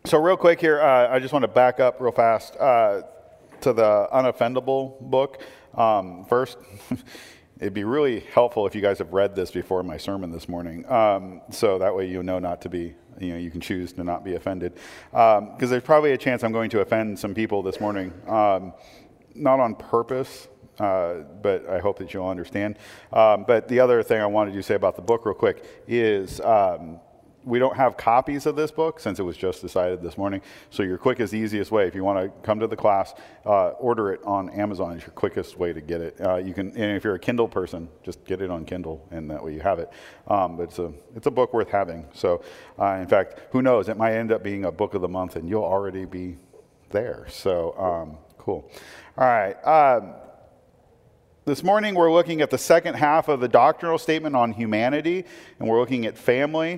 So real quick here, I just want to back up real fast to the Unoffendable book. First, it'd be really helpful if you guys have read this before my sermon this morning, so that way you know not to be, you can choose to not be offended. Because there's probably a chance I'm going to offend some people this morning, not on purpose, but I hope that you'll understand. But the other thing I wanted to say about the book real quick is we don't have copies of this book since it was just decided this morning. So your quickest, easiest way, if you want to come to the class, order it on Amazon. It's your quickest way to get it. You can, and if you're a Kindle person, just get it on Kindle, and that way you have it. But it's a book worth having. So, in fact, who knows? It might end up being a book of the month, and you'll already be there. So, cool. All right. This morning we're looking at the second half of the doctrinal statement on humanity, and we're looking at family.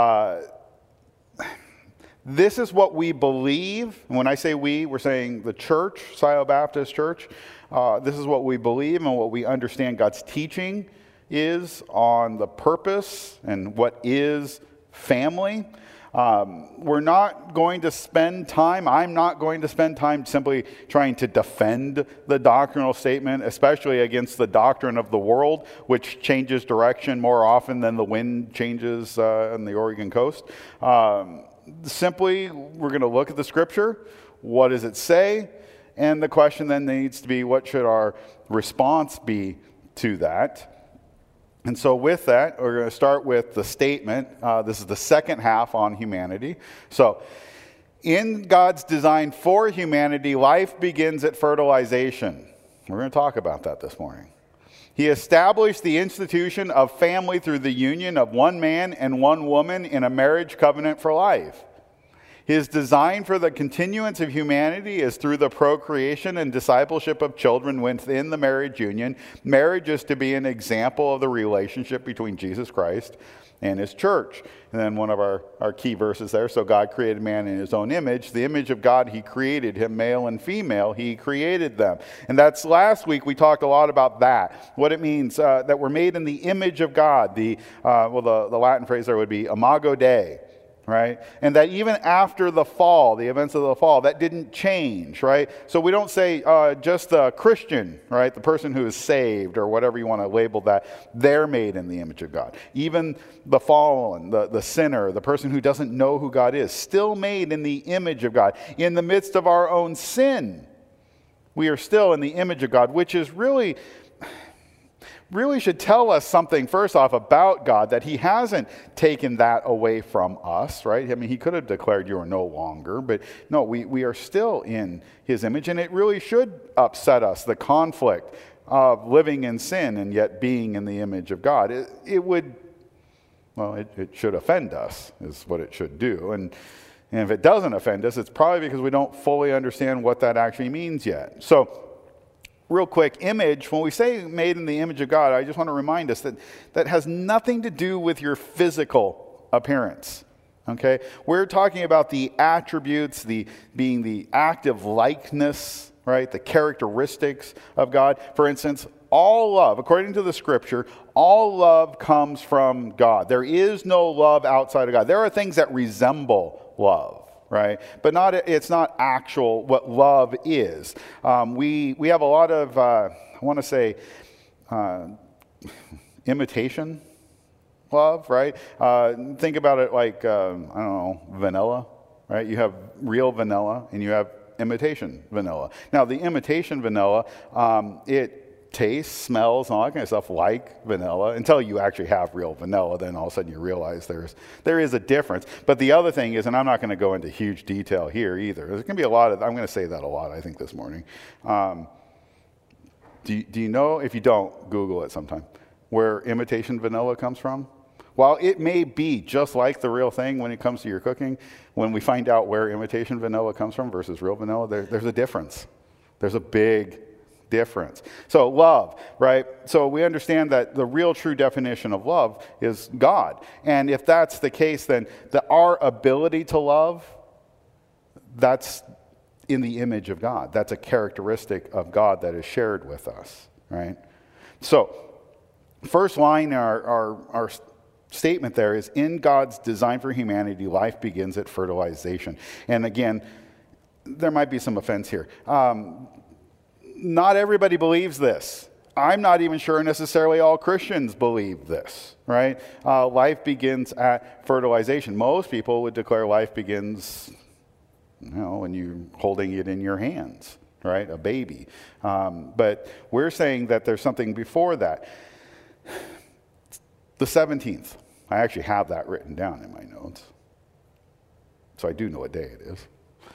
This is what we believe. And when I say we, we're saying the church, Silo Baptist Church. This is what we believe and what we understand God's teaching is on the purpose and what is family. We're not going to spend time, I'm not going to spend time simply trying to defend the doctrinal statement, especially against the doctrine of the world, which changes direction more often than the wind changes on the Oregon coast. Simply, we're going to look at the scripture. What does it say? And the question then needs to be, what should our response be to that? And so with that, we're going to start with the statement. This is the second half on humanity. So, in God's design for humanity, life begins at fertilization. We're going to talk about that this morning. He established the institution of family through the union of one man and one woman in a marriage covenant for life. His design for the continuance of humanity is through the procreation and discipleship of children within the marriage union. Marriage is to be an example of the relationship between Jesus Christ and his church. And then one of our key verses there, so God created man in his own image. The image of God, he created him, male and female, he created them. And that's last week we talked a lot about that, what it means that we're made in the image of God. The Latin phrase there would be imago Dei. Right? And that even after the fall, the events of the fall, that didn't change, right? So we don't say just the Christian, right? The person who is saved or whatever you want to label that, they're made in the image of God. Even the fallen, the sinner, the person who doesn't know who God is, still made in the image of God. In the midst of our own sin, we are still in the image of God, which is really should tell us something, first off, about God, that he hasn't taken that away from us, right? I mean, he could have declared you are no longer, but no, we are still in his image, and it really should upset us, the conflict of living in sin and yet being in the image of God. It should offend us, is what it should do, and if it doesn't offend us, it's probably because we don't fully understand what that actually means yet. So, real quick, image, when we say made in the image of God, I just want to remind us that that has nothing to do with your physical appearance. Okay? We're talking about the attributes, being the active likeness, right? The characteristics of God. For instance, all love, according to the scripture, all love comes from God. There is no love outside of God. There are things that resemble love. Right, but it's not actual what love is. We have a lot of I want to say imitation love, right? Think about it like I don't know, vanilla, right? You have real vanilla and you have imitation vanilla. Now the imitation vanilla, it tastes, smells, and all that kind of stuff like vanilla until you actually have real vanilla. Then all of a sudden you realize there is a difference. But the other thing is, and I'm not going to go into huge detail here either. There's going to be a lot of, I'm going to say that a lot, I think, this morning. Do you know, if you don't, Google it sometime, where imitation vanilla comes from? While it may be just like the real thing when it comes to your cooking, when we find out where imitation vanilla comes from versus real vanilla, there's a difference. There's a big difference. So love, right? So we understand that the real true definition of love is God. And if that's the case, then our ability to love, that's in the image of God. That's a characteristic of God that is shared with us, right? So first line, our statement there is, in God's design for humanity, life begins at fertilization. And again, there might be some offense here. Not everybody believes this. I'm not even sure necessarily all Christians believe this, right? Life begins at fertilization. Most people would declare life begins, when you're holding it in your hands, right? A baby. But we're saying that there's something before that. The 17th. I actually have that written down in my notes. So I do know what day it is.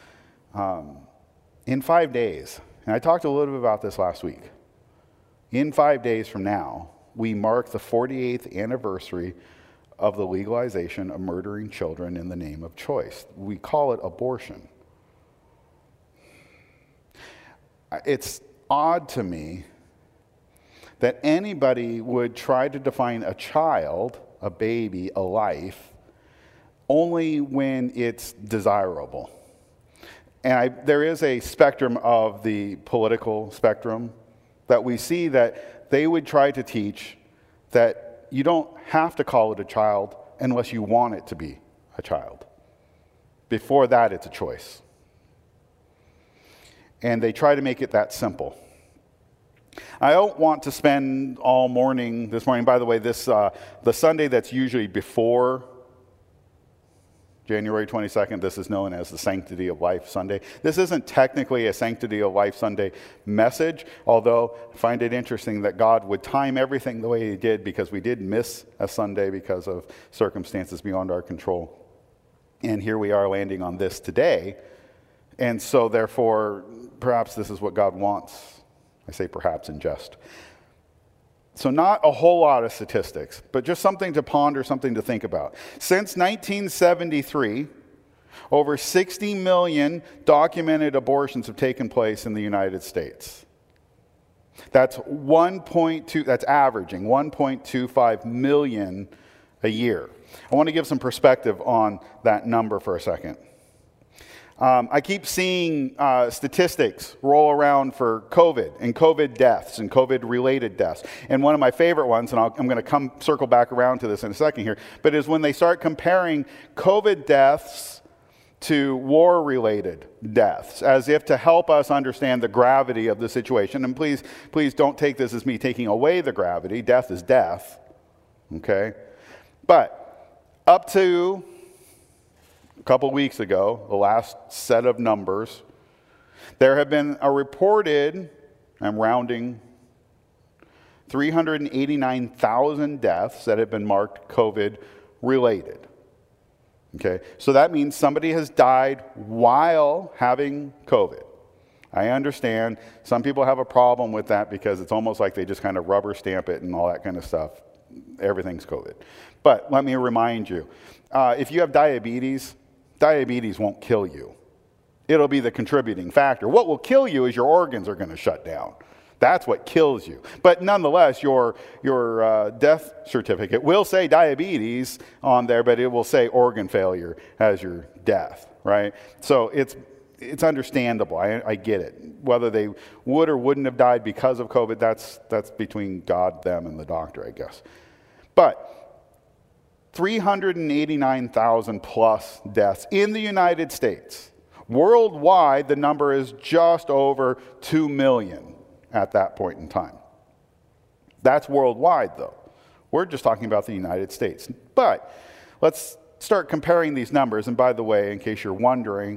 In 5 days, and I talked a little bit about this last week. In 5 days from now, we mark the 48th anniversary of the legalization of murdering children in the name of choice. We call it abortion. It's odd to me that anybody would try to define a child, a baby, a life, only when it's desirable. And there is a spectrum of the political spectrum that we see that they would try to teach that you don't have to call it a child unless you want it to be a child. Before that, it's a choice. And they try to make it that simple. I don't want to spend all morning this morning. By the way, the Sunday that's usually before January 22nd, this is known as the Sanctity of Life Sunday. This isn't technically a Sanctity of Life Sunday message, although I find it interesting that God would time everything the way he did, because we did miss a Sunday because of circumstances beyond our control. And here we are landing on this today. And so therefore, perhaps this is what God wants. I say perhaps in jest. So not a whole lot of statistics, but just something to ponder, something to think about. Since 1973, over 60 million documented abortions have taken place in the United States. That's that's averaging 1.25 million a year. I want to give some perspective on that number for a second. I keep seeing statistics roll around for COVID and COVID deaths and COVID-related deaths. And one of my favorite ones, and I'm going to circle back around to this in a second here, but is when they start comparing COVID deaths to war-related deaths, as if to help us understand the gravity of the situation. And please don't take this as me taking away the gravity. Death is death, okay? But up to a couple weeks ago, the last set of numbers, there have been a reported, I'm rounding, 389,000 deaths that have been marked COVID-related. Okay, so that means somebody has died while having COVID. I understand some people have a problem with that because it's almost like they just kind of rubber stamp it and all that kind of stuff. Everything's COVID. But let me remind you, if you have diabetes won't kill you. It'll be the contributing factor. What will kill you is your organs are going to shut down. That's what kills you. But nonetheless, your death certificate will say diabetes on there, but it will say organ failure as your death, right? So it's understandable. I get it. Whether they would or wouldn't have died because of COVID, that's between God, them, and the doctor, I guess. But 389,000 plus deaths in the United States. Worldwide, the number is just over 2 million at that point in time. That's worldwide, though. We're just talking about the United States. But let's start comparing these numbers. And by the way, in case you're wondering,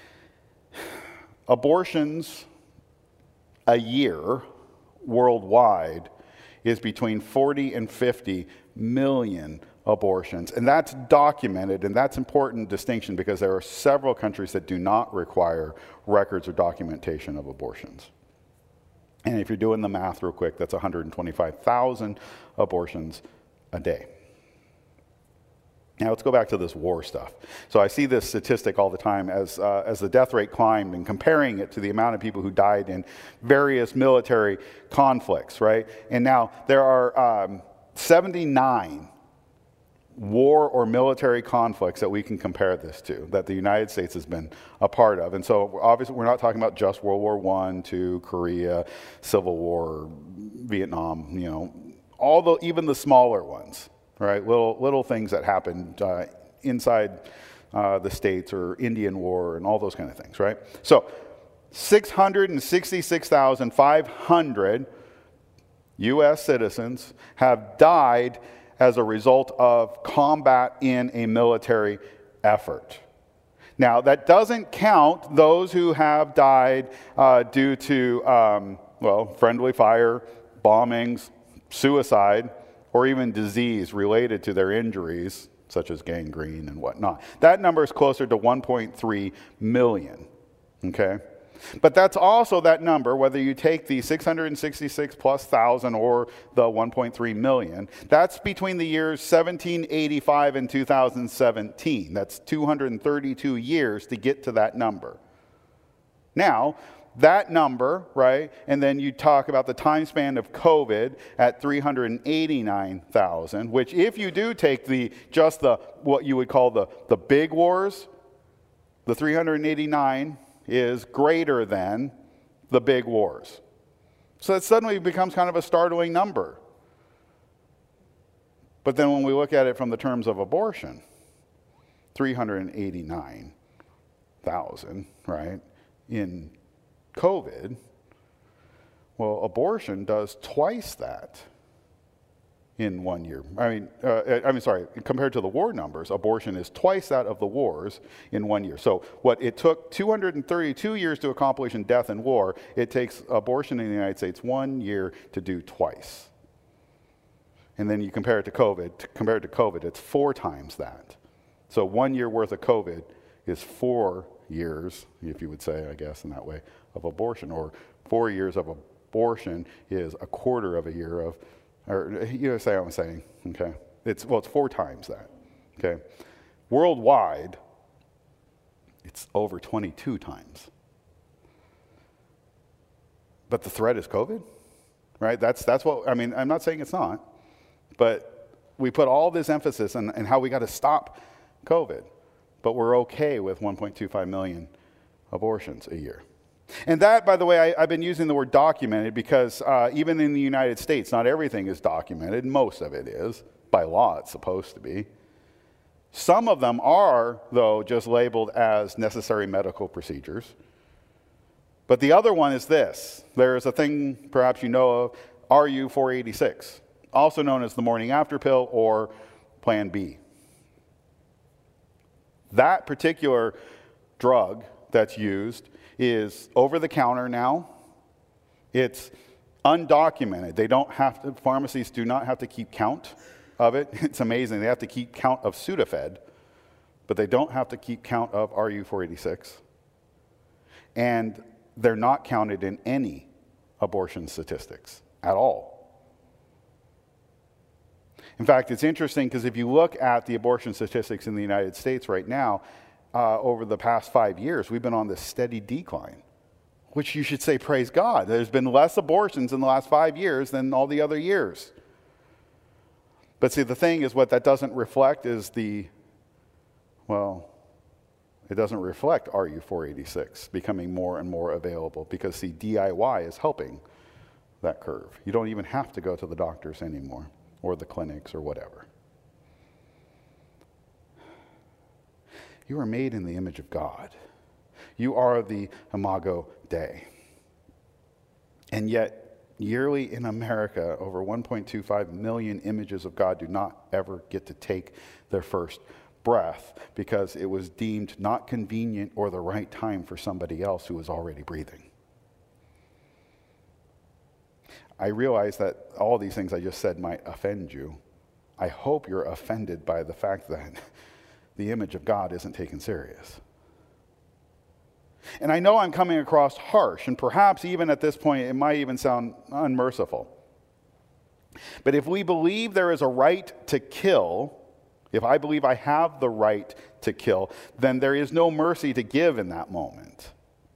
abortions a year worldwide is between 40 and 50 million abortions. And that's documented, and that's an important distinction because there are several countries that do not require records or documentation of abortions. And if you're doing the math real quick, that's 125,000 abortions a day. Now let's go back to this war stuff. So I see this statistic all the time as the death rate climbed and comparing it to the amount of people who died in various military conflicts, right? And now there are 79 war or military conflicts that we can compare this to, that the United States has been a part of. And so obviously we're not talking about just World War I, II, Korea, Civil War, Vietnam, even the smaller ones. right? Little things that happened inside the states or Indian War and all those kind of things, right? So 666,500 U.S. citizens have died as a result of combat in a military effort. Now, that doesn't count those who have died due to, friendly fire, bombings, suicide, or even disease related to their injuries, such as gangrene and whatnot. That number is closer to 1.3 million, okay? But that's also that number, whether you take the 666 plus thousand or the 1.3 million, that's between the years 1785 and 2017. That's 232 years to get to that number. Now, that number, right, and then you talk about the time span of COVID at 389,000, which if you do take what you would call the big wars, the 389 is greater than the big wars. So it suddenly becomes kind of a startling number. But then when we look at it from the terms of abortion, 389,000, right, in COVID, well, abortion does twice that in 1 year. Compared to the war numbers, abortion is twice that of the wars in 1 year. So what it took 232 years to accomplish in death and war, it takes abortion in the United States 1 year to do twice. And then you compare it to COVID, it's 4 times that. So 1 year worth of COVID is 4 years, if you would say, I guess, in that way, of abortion. Or 4 years of abortion is a quarter of a year of, or you say what I'm saying, okay? It's 4 times that, okay? Worldwide, it's over 22 times. But the threat is COVID, right? That's what, I'm not saying it's not, but we put all this emphasis on how we got to stop COVID, but we're okay with 1.25 million abortions a year. And that, by the way, I've been using the word documented because even in the United States, not everything is documented. Most of it is. By law, it's supposed to be. Some of them are, though, just labeled as necessary medical procedures. But the other one is this. There is a thing, perhaps you know of, RU486, also known as the morning after pill or Plan B. That particular drug that's used is over the counter now. It's undocumented. Pharmacies do not have to keep count of it. It's amazing. They have to keep count of Sudafed, but they don't have to keep count of RU486. And they're not counted in any abortion statistics at all. In fact, it's interesting because if you look at the abortion statistics in the United States right now, over the past 5 years, we've been on this steady decline, which you should say, praise God. There's been less abortions in the last 5 years than all the other years. But see, the thing is, what that doesn't reflect is it doesn't reflect RU486 becoming more and more available because, see, DIY is helping that curve. You don't even have to go to the doctors anymore or the clinics or whatever. You are made in the image of God. You are the Imago Dei. And yet, yearly in America, over 1.25 million images of God do not ever get to take their first breath because it was deemed not convenient or the right time for somebody else who was already breathing. I realize that all these things I just said might offend you. I hope you're offended by the fact that the image of God isn't taken serious. And I know I'm coming across harsh, and perhaps even at this point it might even sound unmerciful. But if we believe there is a right to kill, if I believe I have the right to kill, then there is no mercy to give in that moment.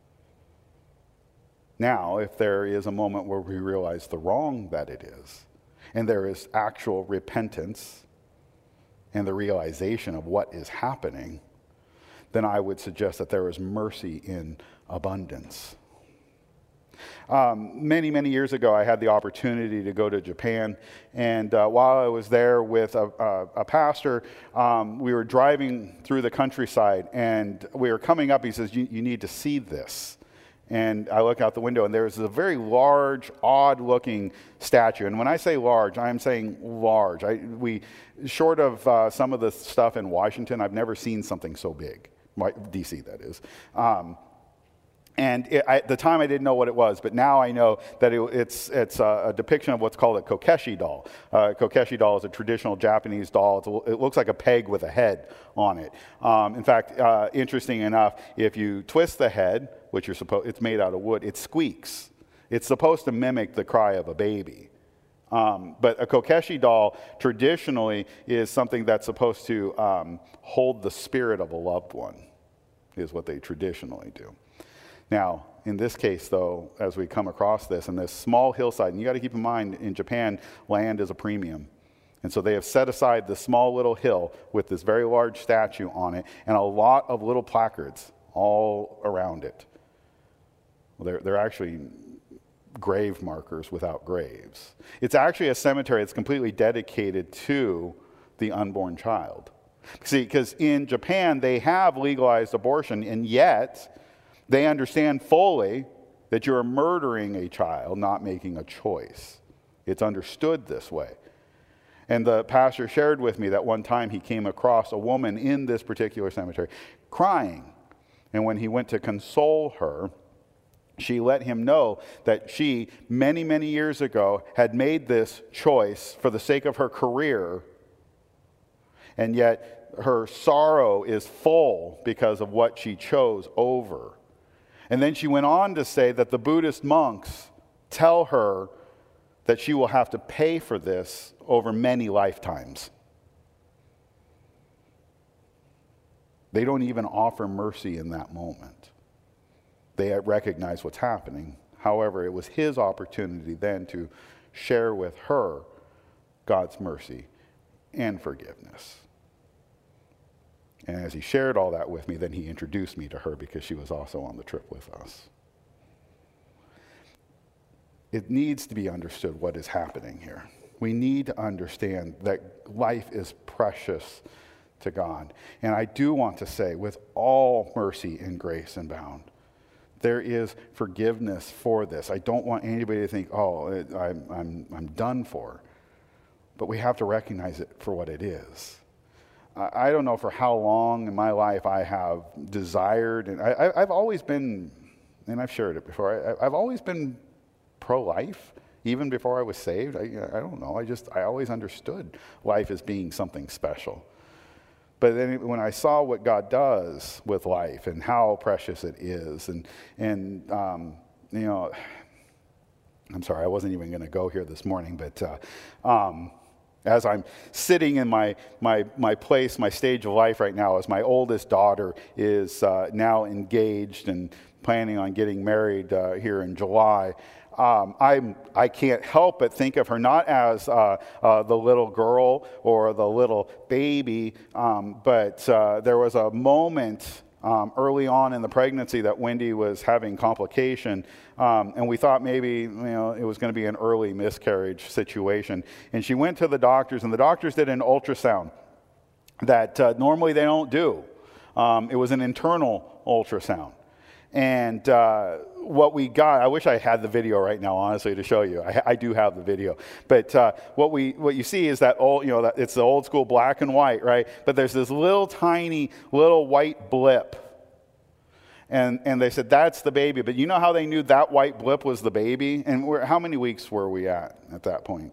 Now, if there is a moment where we realize the wrong that it is, and there is actual repentance and the realization of what is happening, then I would suggest that there is mercy in abundance. Many, many years ago, I had the opportunity to go to Japan, and while I was there with a pastor, we were driving through the countryside, and we were coming up. He says, you need to see this. And I look out the window, and there's a very large, odd-looking statue. And when I say large, I'm saying large. Short of some of the stuff in Washington, I've never seen something so big. D.C., that is. At the time, I didn't know what it was, but now I know that it's a depiction of what's called a kokeshi doll. Kokeshi doll is a traditional Japanese doll. It looks like a peg with a head on it. In fact, interesting enough, if you twist the head, which it's made out of wood, it squeaks. It's supposed to mimic the cry of a baby. But a kokeshi doll traditionally is something that's supposed to hold the spirit of a loved one, is what they traditionally do. Now, in this case, though, as we come across this, in this small hillside, and you got to keep in mind, in Japan, land is a premium. And so they have set aside this small little hill with this very large statue on it and a lot of little placards all around it. Well, they're actually grave markers without graves. It's actually a cemetery that's completely dedicated to the unborn child. See, because in Japan, they have legalized abortion, and yet they understand fully that you're murdering a child, not making a choice. It's understood this way. And the pastor shared with me that one time he came across a woman in this particular cemetery crying. And when he went to console her, she let him know that she, many, many years ago, had made this choice for the sake of her career, and yet her sorrow is full because of what she chose over. And then she went on to say that the Buddhist monks tell her that she will have to pay for this over many lifetimes. They don't even offer mercy in that moment. They recognize what's happening. However, it was his opportunity then to share with her God's mercy and forgiveness. And as he shared all that with me, then he introduced me to her because she was also on the trip with us. It needs to be understood what is happening here. We need to understand that life is precious to God. And I do want to say, with all mercy and grace abound, there is forgiveness for this. I don't want anybody to think, oh, I'm done for. But we have to recognize it for what it is. I don't know for how long in my life I have desired, and I've always been, and I've shared it before, I've always been pro-life, even before I was saved. I don't know, I always understood life as being something special. But then when I saw what God does with life and how precious it is, and you know, I'm sorry, I wasn't even going to go here this morning, but as I'm sitting in my place, my stage of life right now, as my oldest daughter is now engaged and planning on getting married here in July, I can't help but think of her not as the little girl or the little baby, but there was a moment early on in the pregnancy that Wendy was having complication, and we thought maybe it was going to be an early miscarriage situation. And she went to the doctors, and the doctors did an ultrasound that normally they don't do. It was an internal ultrasound. And what we got, I wish I had the video right now, honestly, to show you. I do have the video. But what you see is that that it's the old school black and white, right? But there's this little tiny little white blip. And they said, that's the baby. But you know how they knew that white blip was the baby? And how many weeks were we at that point?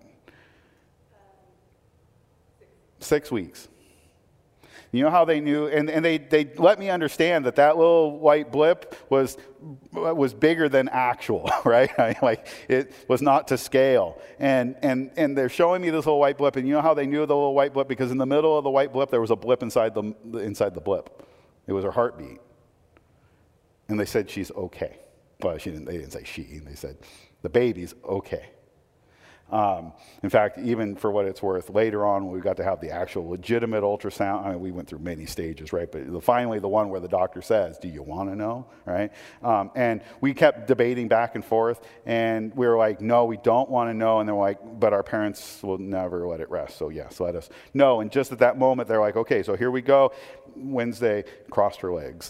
6 weeks. You know how they knew, and they let me understand that little white blip was bigger than actual, right? Like it was not to scale. And they're showing me this little white blip, and you know how they knew the little white blip? Because in the middle of the white blip there was a blip inside the blip. It was her heartbeat. And they said she's okay. Well, they didn't say she. They said the baby's okay. In fact, even for what it's worth, later on when we got to have the actual legitimate ultrasound, I mean, we went through many stages, right? But finally the one where the doctor says, do you want to know, right? And we kept debating back and forth, and we were like, no, we don't want to know. And they're like, but our parents will never let it rest. So yes, let us know. And just at that moment, they're like, okay, so here we go. Wednesday, crossed her legs.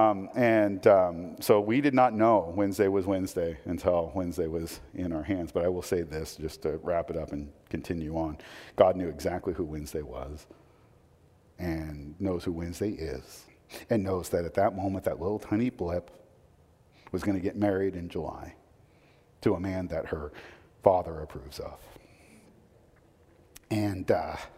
So we did not know Wednesday was Wednesday until Wednesday was in our hands. But I will say this, just to wrap it up and continue on. God knew exactly who Wednesday was and knows who Wednesday is and knows that at that moment, that little tiny blip was going to get married in July to a man that her father approves of. And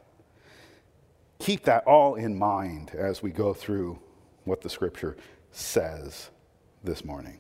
keep that all in mind as we go through what the scripture says this morning.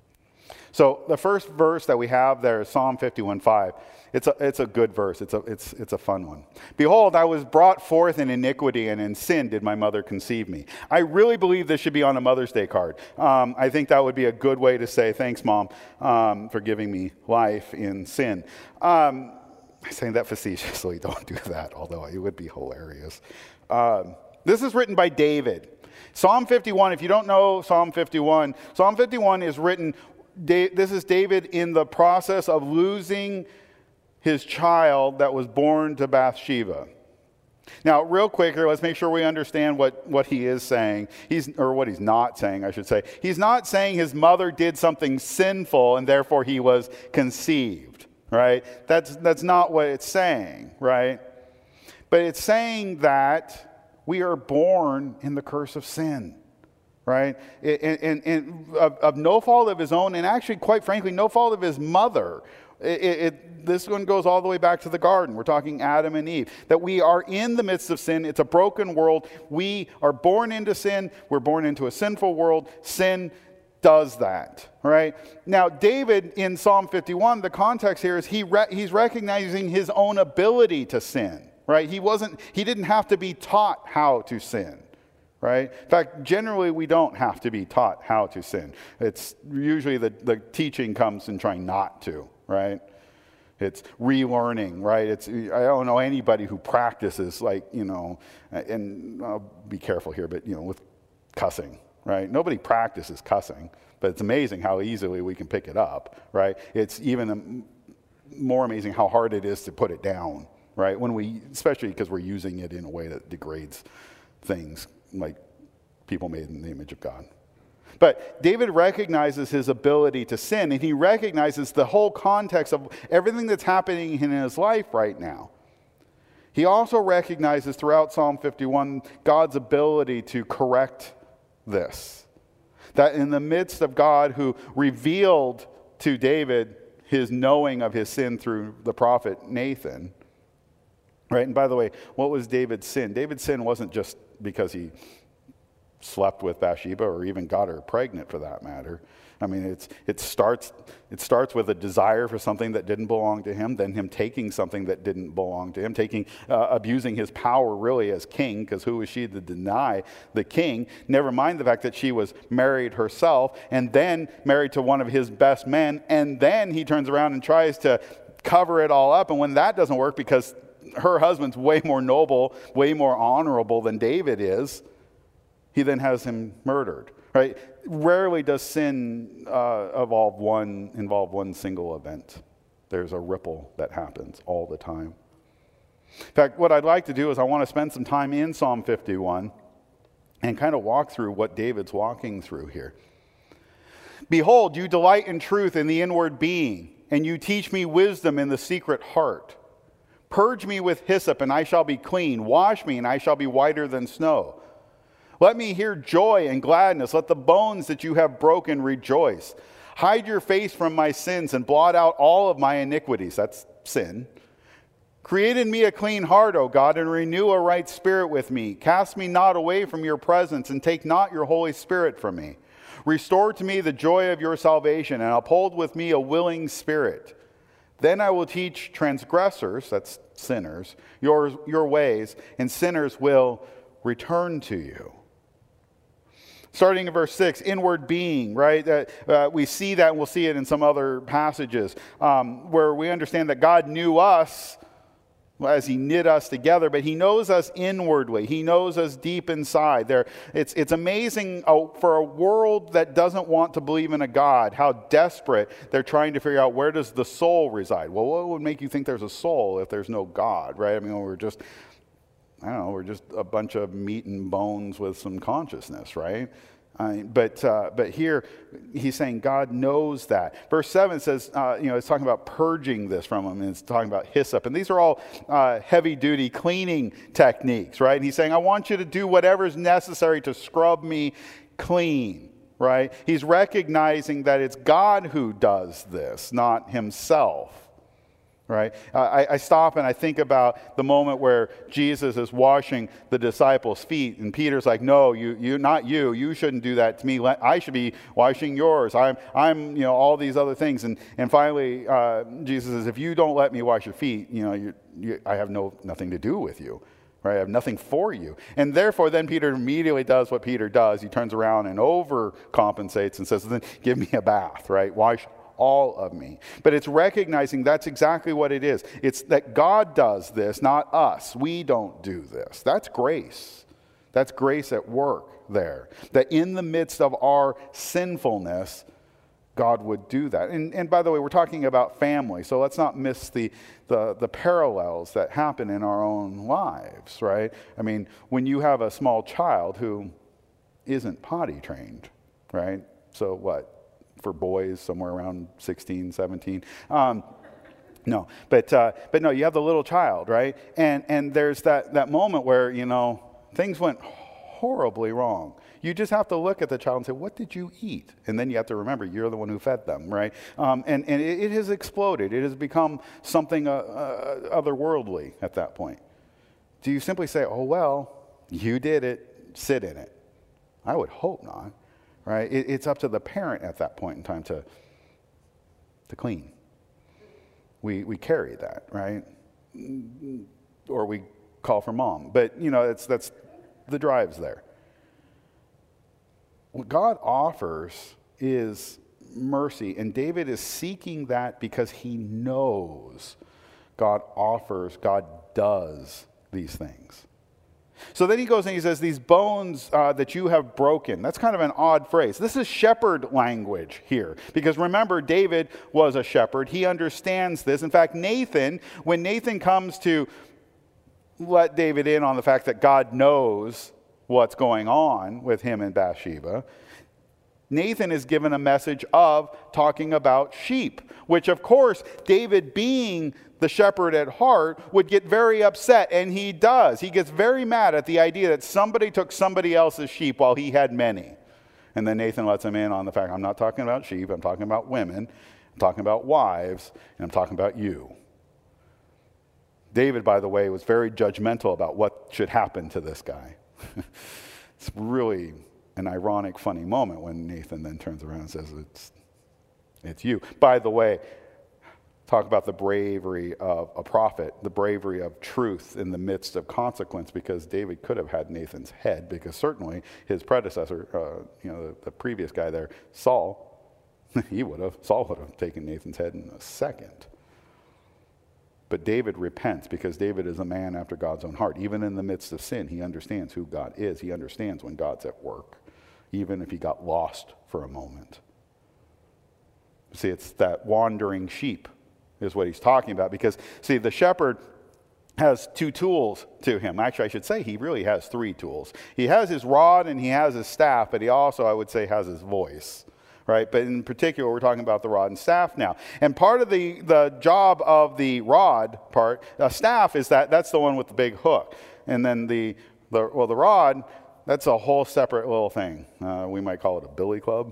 So the first verse that we have there is Psalm 51:5. It's a good verse. It's a fun one. Behold, I was brought forth in iniquity, and in sin did my mother conceive me. I really believe this should be on a Mother's Day card. I think that would be a good way to say, thanks, Mom, for giving me life in sin. I'm saying that facetiously, don't do that, although it would be hilarious. This is written by David. Psalm 51, if you don't know Psalm 51 is written, this is David in the process of losing his child that was born to Bathsheba. Now, real quick here, let's make sure we understand what he is saying, or what he's not saying, I should say. He's not saying his mother did something sinful and therefore he was conceived, right? That's not what it's saying, right? But it's saying that we are born in the curse of sin, right? And of no fault of his own, and actually, quite frankly, no fault of his mother. This one goes all the way back to the garden. We're talking Adam and Eve. That we are in the midst of sin. It's a broken world. We are born into sin. We're born into a sinful world. Sin does that, right? Now, David in Psalm 51, the context here is he's recognizing his own ability to sin, right? He didn't have to be taught how to sin, right? In fact, generally, we don't have to be taught how to sin. It's usually the teaching comes in trying not to, right? It's relearning, right? I don't know anybody who practices and I'll be careful here, but with cussing, right? Nobody practices cussing, but it's amazing how easily we can pick it up, right? It's even more amazing how hard it is to put it down, right? Especially because we're using it in a way that degrades things like people made in the image of God. But David recognizes his ability to sin, and he recognizes the whole context of everything that's happening in his life right now. He also recognizes throughout Psalm 51 God's ability to correct this. That in the midst of God who revealed to David his knowing of his sin through the prophet Nathan, right? And by the way, what was David's sin? David's sin wasn't just because he slept with Bathsheba or even got her pregnant for that matter. I mean, it starts with a desire for something that didn't belong to him, then him taking something that didn't belong to him, abusing his power really as king, because who was she to deny the king? Never mind the fact that she was married herself and then married to one of his best men, and then he turns around and tries to cover it all up, and when that doesn't work because her husband's way more noble, way more honorable than David is, he then has him murdered, right? Rarely does sin involve one single event. There's a ripple that happens all the time. In fact, what I'd like to do is I want to spend some time in Psalm 51 and kind of walk through what David's walking through here. Behold, you delight in truth in the inward being, and you teach me wisdom in the secret heart. Purge me with hyssop, and I shall be clean. Wash me, and I shall be whiter than snow. Let me hear joy and gladness. Let the bones that you have broken rejoice. Hide your face from my sins and blot out all of my iniquities. That's sin. Create in me a clean heart, O God, and renew a right spirit with me. Cast me not away from your presence, and take not your Holy Spirit from me. Restore to me the joy of your salvation, and uphold with me a willing spirit. Then I will teach transgressors, that's sinners, your ways, and sinners will return to you. Starting in verse 6, inward being, right? We see that, and we'll see it in some other passages, where we understand that God knew us as he knit us together, but he knows us inwardly. He knows us deep inside. It's amazing for a world that doesn't want to believe in a God, how desperate they're trying to figure out, where does the soul reside? Well, what would make you think there's a soul if there's no God, right? I mean, we're just a bunch of meat and bones with some consciousness, right? But here he's saying God knows that. Verse 7 says, it's talking about purging this from him, and it's talking about hyssop. And these are all heavy-duty cleaning techniques, right? And he's saying, I want you to do whatever is necessary to scrub me clean, right? He's recognizing that it's God who does this, not himself. Right? I stop and I think about the moment where Jesus is washing the disciples' feet, and Peter's like, no, you shouldn't do that to me. I should be washing yours. I'm all these other things. And finally, Jesus says, if you don't let me wash your feet, I have nothing to do with you. Right? I have nothing for you. And therefore, then Peter immediately does what Peter does. He turns around and overcompensates and says, then give me a bath, right? Wash all of me. But it's recognizing that's exactly what it is. It's that God does this, not us. We don't do this. That's grace. That's grace at work there. That in the midst of our sinfulness, God would do that. And by the way, we're talking about family, so let's not miss the parallels that happen in our own lives, right? I mean, when you have a small child who isn't potty trained, right? So what? For boys, somewhere around 16, 17. No, but no, you have the little child, right? And there's that moment where, things went horribly wrong. You just have to look at the child and say, what did you eat? And then you have to remember, you're the one who fed them, right? And it has exploded. It has become something otherworldly at that point. Do you simply say, oh, well, you did it, sit in it? I would hope not. Right? It's up to the parent at that point in time to clean. We carry that, right? Or we call for mom. But, that's the drive's there. What God offers is mercy, and David is seeking that because he knows God offers, God does these things. So then he goes and he says, these bones that you have broken. That's kind of an odd phrase. This is shepherd language here. Because remember, David was a shepherd. He understands this. In fact, when Nathan comes to let David in on the fact that God knows what's going on with him and Bathsheba, Nathan is given a message of talking about sheep, which of course, David being the shepherd at heart would get very upset, and he does. He gets very mad at the idea that somebody took somebody else's sheep while he had many. And then Nathan lets him in on the fact, I'm not talking about sheep, I'm talking about women, I'm talking about wives, and I'm talking about you. David, by the way, was very judgmental about what should happen to this guy. It's really an ironic, funny moment when Nathan then turns around and says, it's you. By the way, talk about the bravery of a prophet, the bravery of truth in the midst of consequence, because David could have had Nathan's head, because certainly his predecessor, the previous guy there, Saul would have taken Nathan's head in a second. But David repents because David is a man after God's own heart. Even in the midst of sin, he understands who God is. He understands when God's at work, even if he got lost for a moment. See, it's that wandering sheep is what he's talking about, because, see, the shepherd has two tools to him. Actually, I should say he really has three tools. He has his rod and he has his staff, but he also, I would say, has his voice. Right? But in particular, we're talking about the rod and staff now. And part of the job of the rod part, staff, is that's the one with the big hook. And then the rod, that's a whole separate little thing. We might call it a billy club.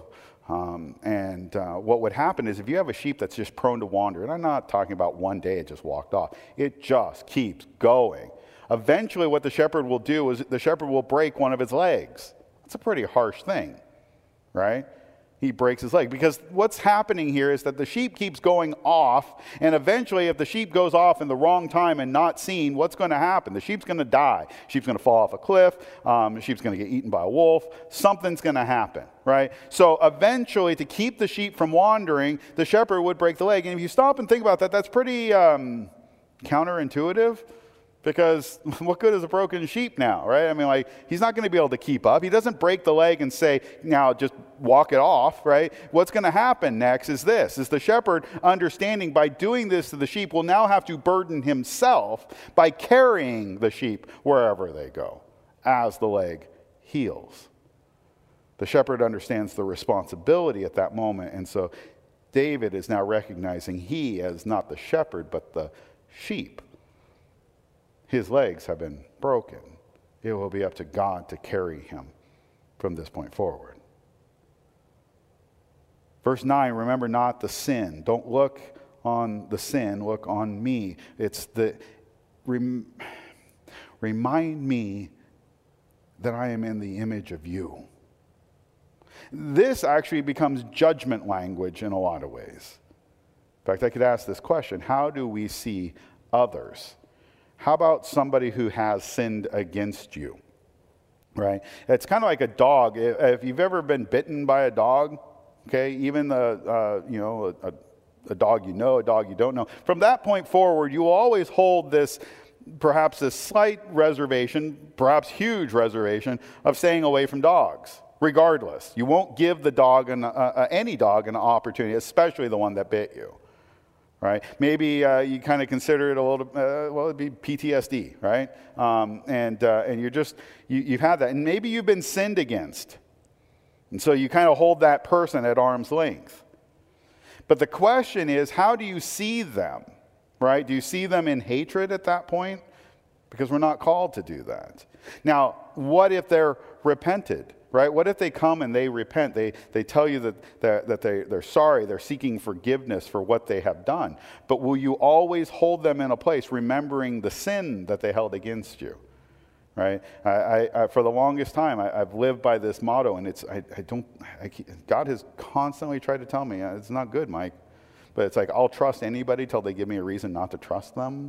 What would happen is if you have a sheep that's just prone to wander, and I'm not talking about one day it just walked off, it just keeps going. Eventually what the shepherd will do is the shepherd will break one of its legs. It's a pretty harsh thing, right? he breaks his leg. Because what's happening here is that the sheep keeps going off, and eventually if the sheep goes off in the wrong time and not seen, what's going to happen? The sheep's going to die. Sheep's going to fall off a cliff. The sheep's going to get eaten by a wolf. Something's going to happen, right? So eventually, to keep the sheep from wandering, the shepherd would break the leg. And if you stop and think about that, that's pretty counterintuitive. Because what good is a broken sheep now, right? I mean, like, he's not going to be able to keep up. He doesn't break the leg and say, now just walk it off, right? What's going to happen next is this, is the shepherd understanding by doing this to the sheep will now have to burden himself by carrying the sheep wherever they go as the leg heals. The shepherd understands the responsibility at that moment. And so David is now recognizing he is not the shepherd, but the sheep. His legs have been broken. It will be up to God to carry him from this point forward. Verse 9, remember not the sin. Don't look on the sin, look on me. It's the, remind me that I am in the image of you. This actually becomes judgment language in a lot of ways. In fact, I could ask this question: how do we see others? How about somebody who has sinned against you, right? It's kind of like a dog. If you've ever been bitten by a dog, okay, even a dog you know, a dog you don't know, from that point forward, you will always hold this, perhaps this slight reservation, perhaps huge reservation, of staying away from dogs, regardless. You won't give the dog, any dog, an opportunity, especially the one that bit you. Right? Maybe you kind of consider it a little, it'd be PTSD, right? And you're just, you've had that. And maybe you've been sinned against. And so you kind of hold that person at arm's length. But the question is, how do you see them, right? Do you see them in hatred at that point? Because we're not called to do that. Now, what if they're repented? Right? What if they come and they repent? They tell you that they're sorry, they're seeking forgiveness for what they have done. But will you always hold them in a place remembering the sin that they held against you? Right? I for the longest time, I've lived by this motto, and God has constantly tried to tell me, it's not good, Mike. But it's like, I'll trust anybody till they give me a reason not to trust them.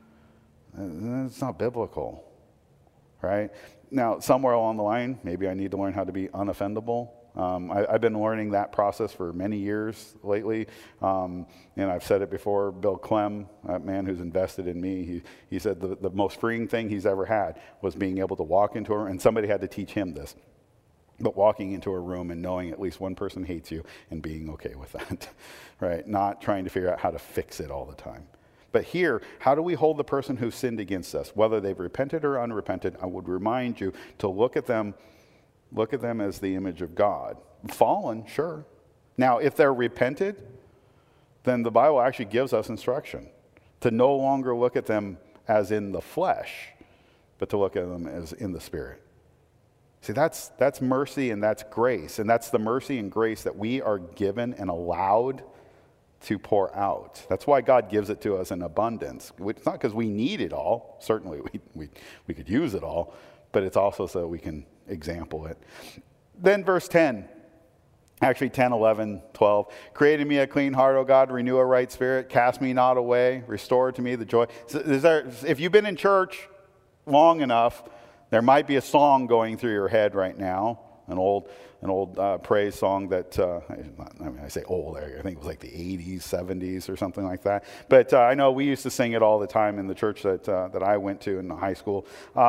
It's not biblical. Right? Now, somewhere along the line, maybe I need to learn how to be unoffendable. I've been learning that process for many years lately. And I've said it before, Bill Clem, that man who's invested in me, he said the most freeing thing he's ever had was being able to walk into a room, and somebody had to teach him this. But walking into a room and knowing at least one person hates you and being okay with that, right? Not trying to figure out how to fix it all the time. But here, how do we hold the person who sinned against us? Whether they've repented or unrepented, I would remind you to look at them as the image of God. Fallen, sure. Now, if they're repented, then the Bible actually gives us instruction to no longer look at them as in the flesh, but to look at them as in the Spirit. See, that's mercy and that's grace. And that's the mercy and grace that we are given and allowed to pour out. That's why God gives it to us in abundance. It's not because we need it all. Certainly we could use it all, but it's also so we can example it. Then verse 10, actually 10, 11, 12. Create in me a clean heart, O God, renew a right spirit, cast me not away, restore to me the joy. If you've been in church long enough, there might be a song going through your head right now, an old praise song that, I say old, I think it was like the 80s, 70s or something like that. But I know we used to sing it all the time in the church that I went to in high school.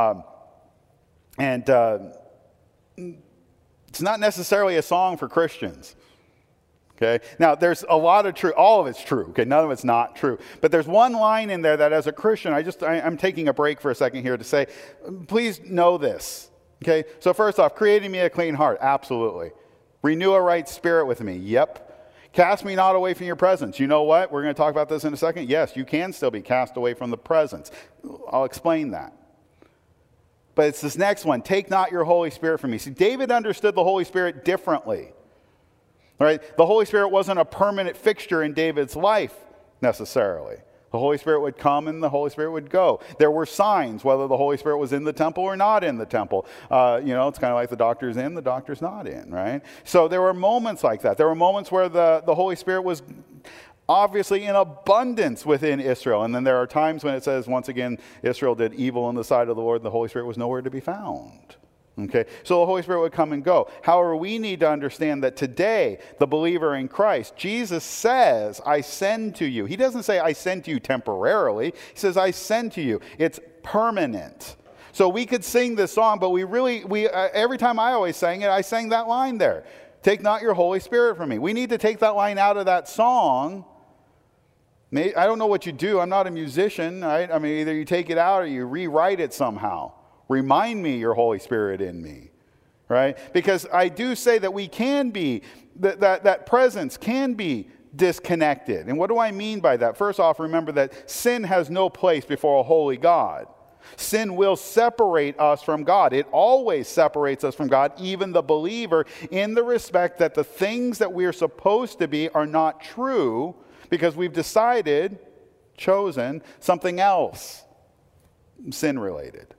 And it's not necessarily a song for Christians. Okay? Now, there's a lot of truth. All of it's true. Okay? None of it's not true. But there's one line in there that as a Christian, I'm taking a break for a second here to say, please know this. Okay, so first off, creating me a clean heart, absolutely. Renew a right spirit with me, yep. Cast me not away from your presence. You know what? We're going to talk about this in a second. Yes, you can still be cast away from the presence. I'll explain that. But it's this next one, take not your Holy Spirit from me. See, David understood the Holy Spirit differently. Right? The Holy Spirit wasn't a permanent fixture in David's life necessarily. The Holy Spirit would come and the Holy Spirit would go. There were signs, whether the Holy Spirit was in the temple or not in the temple. It's kind of like the doctor's in, the doctor's not in, right? So there were moments like that. There were moments where the Holy Spirit was obviously in abundance within Israel. And then there are times when it says, once again, Israel did evil in the sight of the Lord, and the Holy Spirit was nowhere to be found. Okay, so the Holy Spirit would come and go. However, we need to understand that today, the believer in Christ, Jesus says, I send to you. He doesn't say, I send to you temporarily. He says, I send to you. It's permanent. So we could sing this song, but every time I always sang it, I sang that line there. Take not your Holy Spirit from me. We need to take that line out of that song. I don't know what you do. I'm not a musician, right? I mean, either you take it out or you rewrite it somehow. Remind me your Holy Spirit in me, right? Because I do say that we can be, that presence can be disconnected. And what do I mean by that? First off, remember that sin has no place before a holy God. Sin will separate us from God. It always separates us from God, even the believer, in the respect that the things that we're supposed to be are not true because we've chosen something else, sin-related.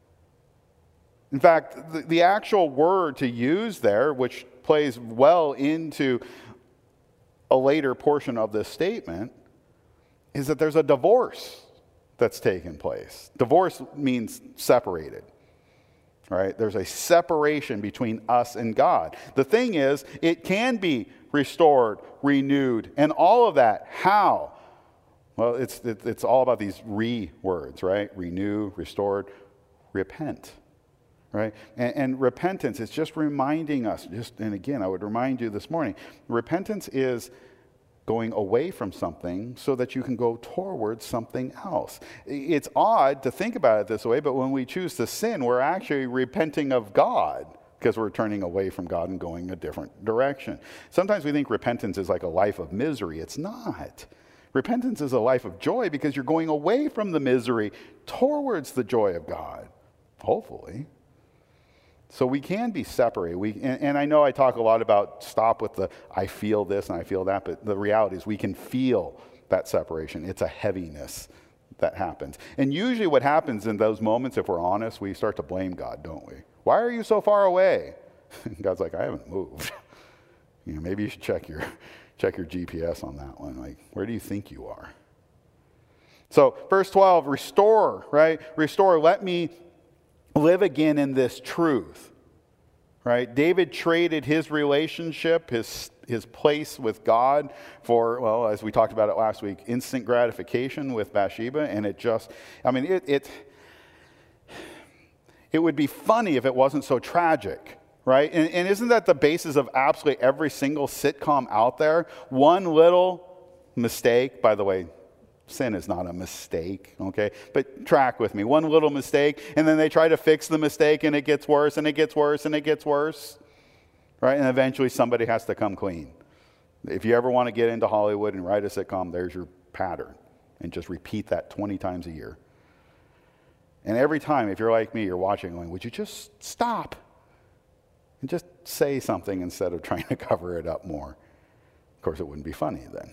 In fact, the actual word to use there, which plays well into a later portion of this statement, is that there's a divorce that's taken place. Divorce means separated, right? There's a separation between us and God. The thing is, it can be restored, renewed, and all of that. How? Well, it's all about these words, right? Renew, restored, repent. Right? And repentance is just reminding us, and again, I would remind you this morning, repentance is going away from something so that you can go towards something else. It's odd to think about it this way, but when we choose to sin, we're actually repenting of God because we're turning away from God and going a different direction. Sometimes we think repentance is like a life of misery. It's not. Repentance is a life of joy because you're going away from the misery towards the joy of God, hopefully. So we can be separated. And I know I talk a lot about stop with the I feel this and I feel that, but the reality is we can feel that separation. It's a heaviness that happens. And usually what happens in those moments, if we're honest, we start to blame God, don't we? Why are you so far away? And God's like, I haven't moved. Maybe you should check your GPS on that one. Like, where do you think you are? So verse 12, restore, right? Restore, let me live again in this truth, right? David traded his relationship, his place with God for, well, as we talked about it last week, instant gratification with Bathsheba, and it would be funny if it wasn't so tragic, right? And isn't that the basis of absolutely every single sitcom out there? One little mistake, by the way, sin is not a mistake, okay? But track with me. One little mistake, and then they try to fix the mistake, and it gets worse, and it gets worse, and it gets worse, right? And eventually somebody has to come clean. If you ever want to get into Hollywood and write a sitcom, there's your pattern. And just repeat that 20 times a year. And every time, if you're like me, you're watching going, would you just stop? And just say something instead of trying to cover it up more. Of course, it wouldn't be funny then.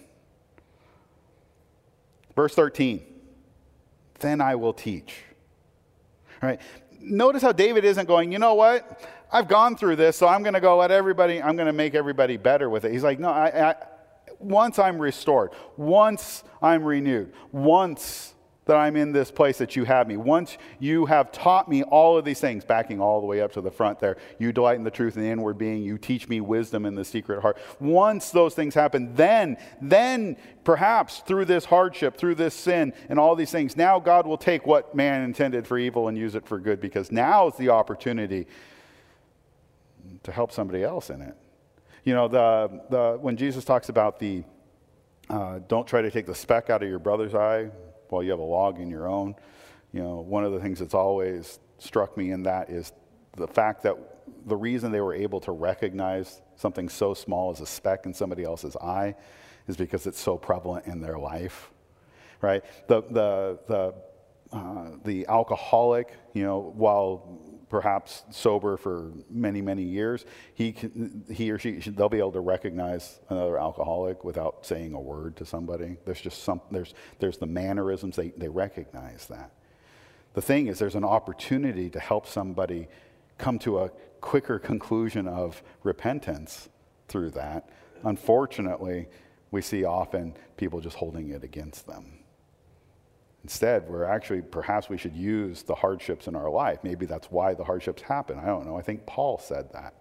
Verse 13, then I will teach. All right. Notice how David isn't going, you know what? I've gone through this, so I'm going to make everybody better with it. He's like, no, once I'm restored, once I'm renewed, once that I'm in this place that you have me, once you have taught me all of these things, backing all the way up to the front there, you delight in the truth in the inward being, you teach me wisdom in the secret heart. Once those things happen, then perhaps through this hardship, through this sin and all these things, now God will take what man intended for evil and use it for good, because now is the opportunity to help somebody else in it. You know, when Jesus talks about don't try to take the speck out of your brother's eye while you have a log in your own. You know, one of the things that's always struck me in that is the fact that the reason they were able to recognize something so small as a speck in somebody else's eye is because it's so prevalent in their life, right? The alcoholic, you know, while perhaps sober for many, many years, he or she, they'll be able to recognize another alcoholic without saying a word to somebody. There's just there's the mannerisms, they recognize that. The thing is, there's an opportunity to help somebody come to a quicker conclusion of repentance through that. Unfortunately, we see often people just holding it against them. Instead, perhaps we should use the hardships in our life. Maybe that's why the hardships happen. I don't know. I think Paul said that.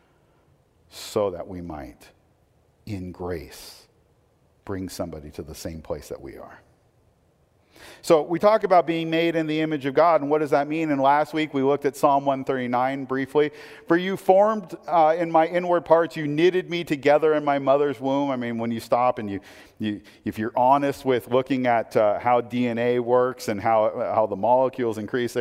So that we might, in grace, bring somebody to the same place that we are. So we talk about being made in the image of God, and what does that mean? And last week we looked at Psalm 139 briefly. For you formed in my inward parts, you knitted me together in my mother's womb. I mean, when you stop and if you're honest with looking at how DNA works and how the molecules increase,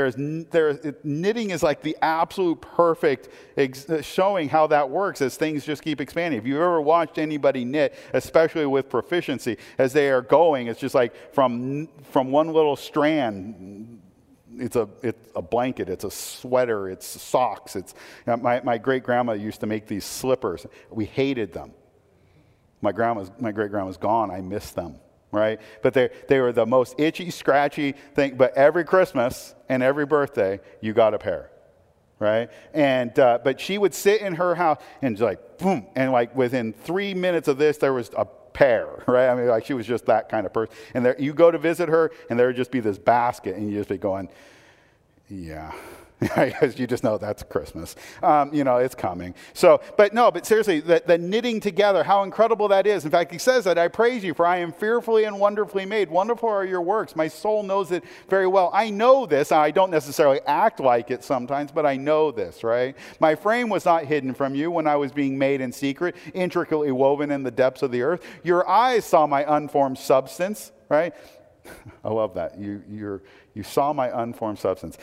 knitting is like the absolute perfect showing how that works as things just keep expanding. If you've ever watched anybody knit, especially with proficiency, as they are going, it's just like from one little strand, it's a blanket, it's a sweater, it's socks. My great-grandma used to make these slippers. We hated them. My great-grandma's gone. I miss them, right? But they were the most itchy, scratchy thing. But every Christmas and every birthday, you got a pair, right? And but she would sit in her house and just like, boom, and like within 3 minutes of this, there was a pair, right? I mean, like she was just that kind of person. And you go to visit her, and there would just be this basket, and you just be going, yeah. Because you just know that's Christmas. It's coming. But seriously, the knitting together, how incredible that is. In fact, he says that, I praise you, for I am fearfully and wonderfully made. Wonderful are your works. My soul knows it very well. I know this. I don't necessarily act like it sometimes, but I know this, right? My frame was not hidden from you when I was being made in secret, intricately woven in the depths of the earth. Your eyes saw my unformed substance, right? I love that. You saw my unformed substance.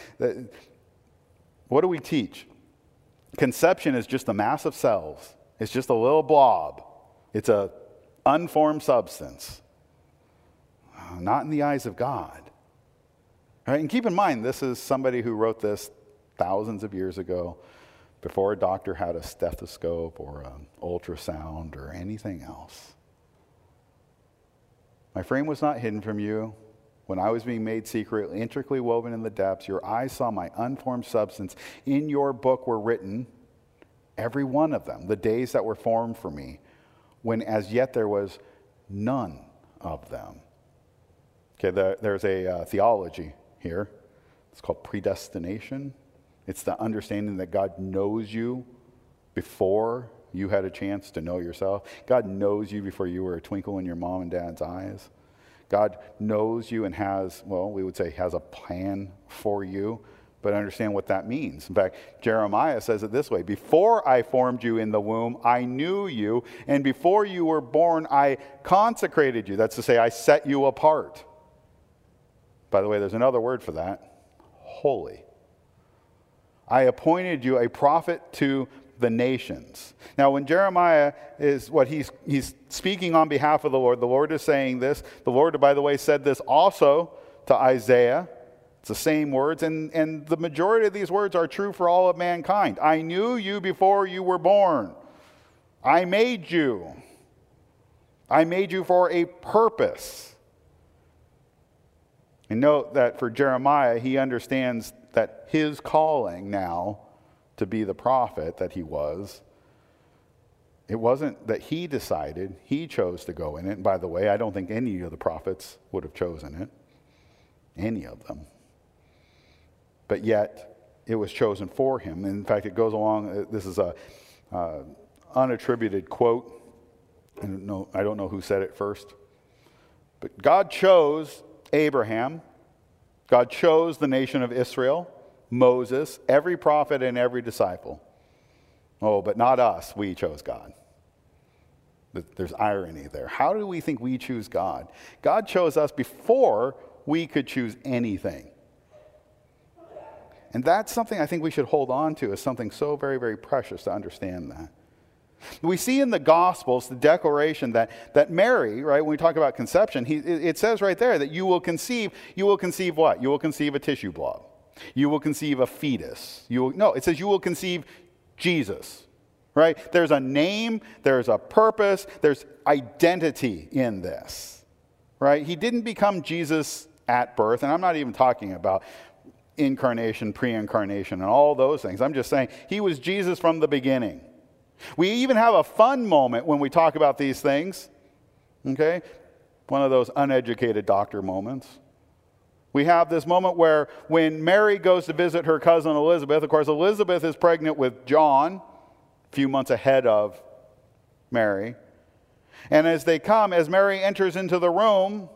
What do we teach? Conception is just a mass of cells. It's just a little blob. It's an unformed substance. Not in the eyes of God. Right? And keep in mind, this is somebody who wrote this thousands of years ago, before a doctor had a stethoscope or an ultrasound or anything else. My frame was not hidden from you. When I was being made secret, intricately woven in the depths, your eyes saw my unformed substance. In your book were written, every one of them, the days that were formed for me, when as yet there was none of them. Okay, there's a theology here. It's called predestination. It's the understanding that God knows you before you had a chance to know yourself. God knows you before you were a twinkle in your mom and dad's eyes. God knows you and has a plan for you, but understand what that means. In fact, Jeremiah says it this way, before I formed you in the womb, I knew you, and before you were born, I consecrated you. That's to say, I set you apart. By the way, there's another word for that, holy. I appointed you a prophet to the nations. Now, when Jeremiah is he's speaking on behalf of the Lord is saying this. The Lord, by the way, said this also to Isaiah. It's the same words, and the majority of these words are true for all of mankind. I knew you before you were born. I made you. I made you for a purpose. And note that for Jeremiah, he understands that his calling now to be the prophet that he was, it wasn't that he decided, he chose to go in it. And by the way, I don't think any of the prophets would have chosen it, any of them. But yet, it was chosen for him. And in fact, it goes along, this is a unattributed quote. I don't know who said it first. But God chose Abraham. God chose the nation of Israel, Moses, every prophet and every disciple. Oh, but not us. We chose God. There's irony there. How do we think we choose God? God chose us before we could choose anything. And that's something I think we should hold on to as something so very, very precious to understand that. We see in the Gospels the declaration that Mary, right, when we talk about conception, it says right there that you will conceive what? You will conceive a tissue blob. You will conceive a fetus. It says you will conceive Jesus, right? There's a name, there's a purpose, there's identity in this, right? He didn't become Jesus at birth, and I'm not even talking about incarnation, pre-incarnation, and all those things. I'm just saying he was Jesus from the beginning. We even have a fun moment when we talk about these things, okay? One of those uneducated doctor moments. We have this moment where when Mary goes to visit her cousin Elizabeth, of course, Elizabeth is pregnant with John, a few months ahead of Mary. And as Mary enters into the room,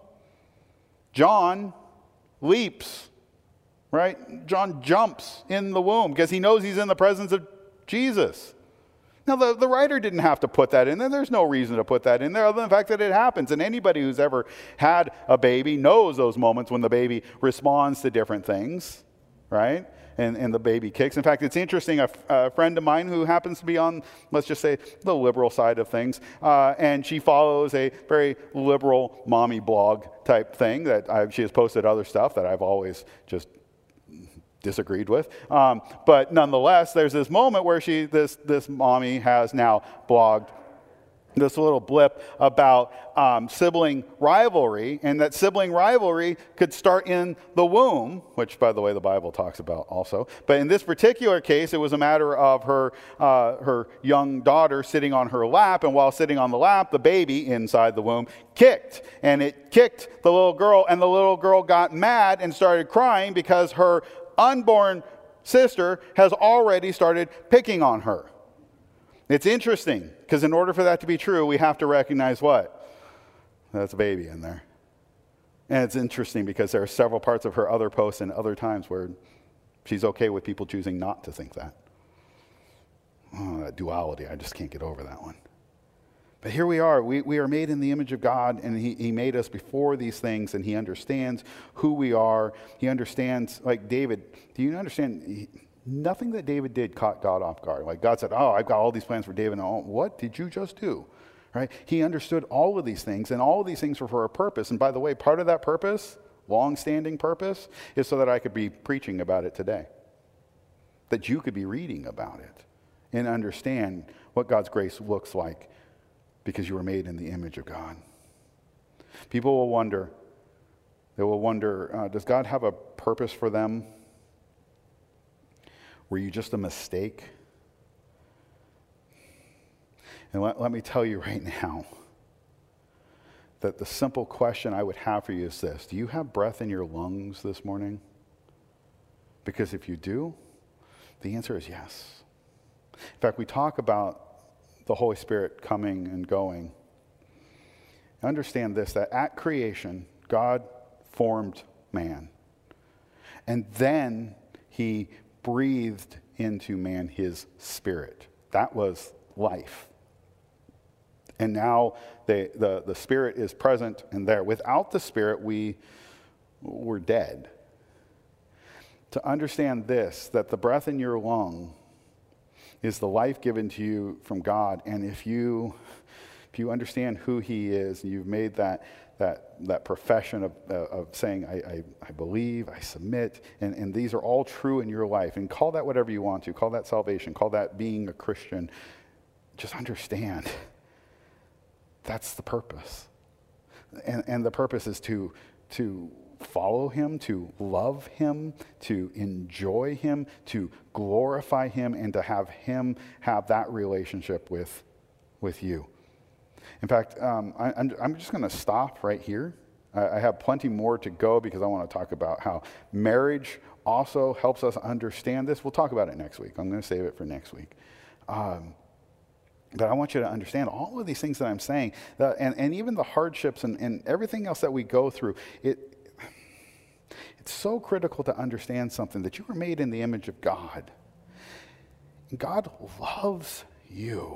John leaps, right? John jumps in the womb because he knows he's in the presence of Jesus. Now, the writer didn't have to put that in there. There's no reason to put that in there other than the fact that it happens. And anybody who's ever had a baby knows those moments when the baby responds to different things, right? And the baby kicks. In fact, it's interesting, a friend of mine who happens to be on, let's just say, the liberal side of things, and she follows a very liberal mommy blog type thing that she has posted other stuff that I've always just disagreed with. But nonetheless, there's this moment where this mommy has now blogged this little blip about sibling rivalry, and that sibling rivalry could start in the womb, which, by the way, the Bible talks about also. But in this particular case, it was a matter of her young daughter sitting on her lap, and while sitting on the lap, the baby inside the womb kicked. And it kicked the little girl, and the little girl got mad and started crying because her unborn sister has already started picking on her. It's interesting, because in order for that to be true, we have to recognize what? That's a baby in there. And it's interesting because there are several parts of her other posts and other times where she's okay with people choosing not to think that. Oh, that duality, I just can't get over that one. But here we are. We are made in the image of God, and he made us before these things, and he understands who we are. He understands, like David, do you understand? Nothing that David did caught God off guard. Like God said, oh, I've got all these plans for David. Oh, what did you just do? Right? He understood all of these things, and all of these things were for a purpose. And by the way, part of that purpose, long-standing purpose, is so that I could be preaching about it today. That you could be reading about it and understand what God's grace looks like because you were made in the image of God. People will wonder, does God have a purpose for them? Were you just a mistake? And let me tell you right now that the simple question I would have for you is this: do you have breath in your lungs this morning? Because if you do, the answer is yes. In fact, we talk about the Holy Spirit coming and going. Understand this, that at creation, God formed man. And then he breathed into man his spirit. That was life. And now the spirit is present and there. Without the spirit, we're dead. To understand this, that the breath in your lung is the life given to you from God. And if you understand who he is, and you've made that profession of saying, I believe, I submit, and these are all true in your life, and call that whatever you want to, call that salvation, call that being a Christian, just understand that's the purpose. And the purpose is to follow him, to love him, to enjoy him, to glorify him, and to have him have that relationship with you. In fact, I'm just going to stop right here. I have plenty more to go because I want to talk about how marriage also helps us understand this. We'll talk about it next week. I'm going to save it for next week. But I want you to understand all of these things that I'm saying, and even the hardships and everything else that we go through. It's so critical to understand something, that you were made in the image of God. And God loves you.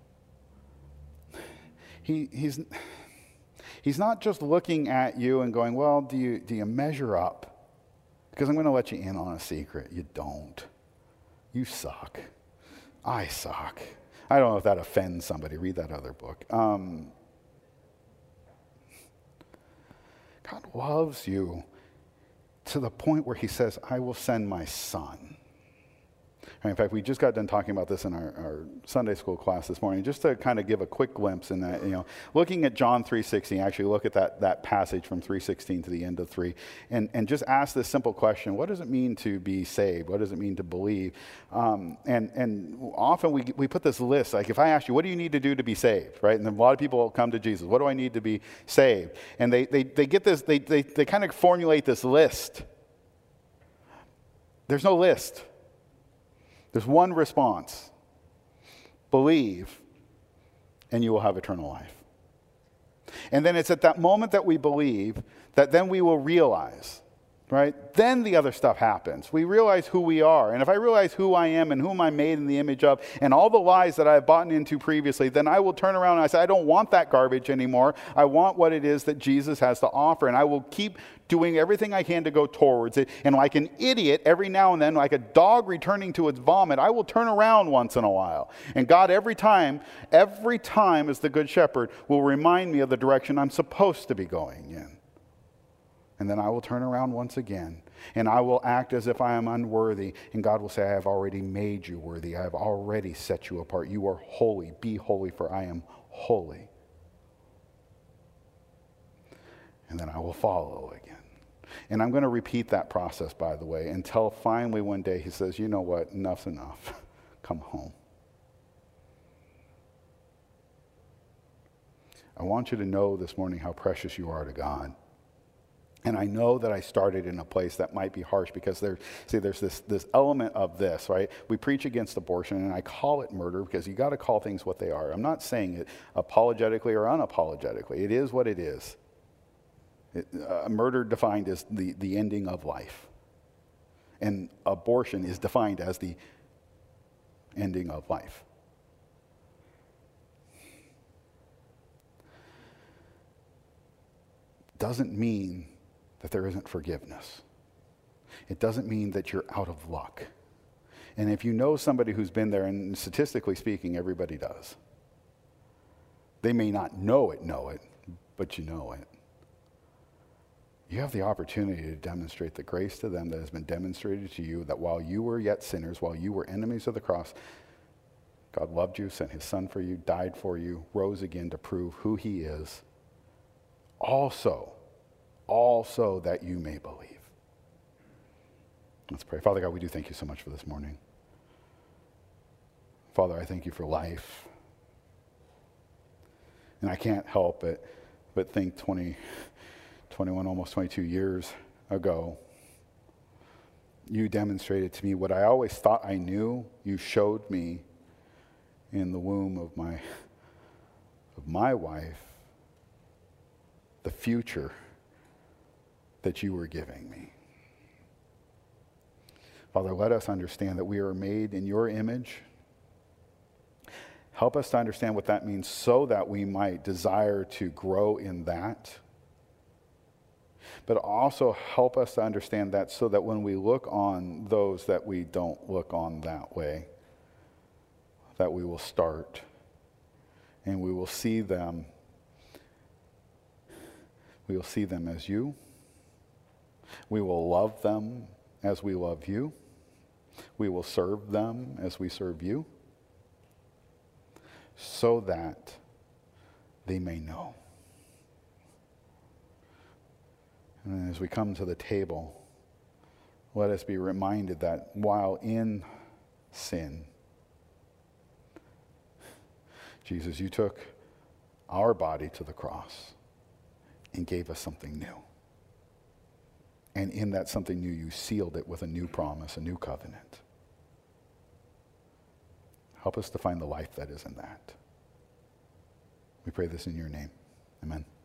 He's not just looking at you and going, well, do you measure up? Because I'm going to let you in on a secret. You don't. You suck. I suck. I don't know if that offends somebody. Read that other book. God loves you to the point where he says, I will send my son. In fact, we just got done talking about this in our Sunday school class this morning, just to kind of give a quick glimpse in that, looking at John 3:16, actually look at that passage from 3:16 to the end of 3, and just ask this simple question: what does it mean to be saved? What does it mean to believe? And often we put this list, like if I ask you, what do you need to do to be saved, right? And then a lot of people come to Jesus, what do I need to be saved? And they get this, they kind of formulate this list. There's no list. There's one response: believe, and you will have eternal life. And then it's at that moment that we believe that then we will realize, right? Then the other stuff happens. We realize who we are. And if I realize who I am and whom I'm made in the image of, and all the lies that I've bought into previously, then I will turn around and I say, I don't want that garbage anymore. I want what it is that Jesus has to offer. And I will keep doing everything I can to go towards it. And like an idiot, every now and then, like a dog returning to its vomit, I will turn around once in a while. And God, every time as the Good Shepherd, will remind me of the direction I'm supposed to be going in. And then I will turn around once again, and I will act as if I am unworthy. And God will say, I have already made you worthy. I have already set you apart. You are holy. Be holy, for I am holy. And then I will follow again. And I'm going to repeat that process, by the way, until finally one day he says, you know what, enough's enough. Come home. I want you to know this morning how precious you are to God. And I know that I started in a place that might be harsh because there's this element of this, right? We preach against abortion, and I call it murder because you got to call things what they are. I'm not saying it apologetically or unapologetically. It is what it is. Murder defined as the ending of life. And abortion is defined as the ending of life. Doesn't mean that there isn't forgiveness. It doesn't mean that you're out of luck. And if you know somebody who's been there, and statistically speaking, everybody does. They may not know it, but you know it. You have the opportunity to demonstrate the grace to them that has been demonstrated to you, that while you were yet sinners, while you were enemies of the cross, God loved you, sent his son for you, died for you, rose again to prove who he is. Also that you may believe. Let's pray. Father God, we do thank you so much for this morning. Father, I thank you for life. And I can't help but think 21, almost 22 years ago, you demonstrated to me what I always thought I knew. You showed me in the womb of my wife the future that you were giving me. Father, let us understand that we are made in your image. Help us to understand what that means so that we might desire to grow in that. But also help us to understand that so that when we look on those that we don't look on that way, that we will start and we will see them. We will see them as you. We will love them as we love you. We will serve them as we serve you, so that they may know. And as we come to the table, let us be reminded that while in sin, Jesus, you took our body to the cross and gave us something new. And in that something new, you sealed it with a new promise, a new covenant. Help us to find the life that is in that. We pray this in your name. Amen.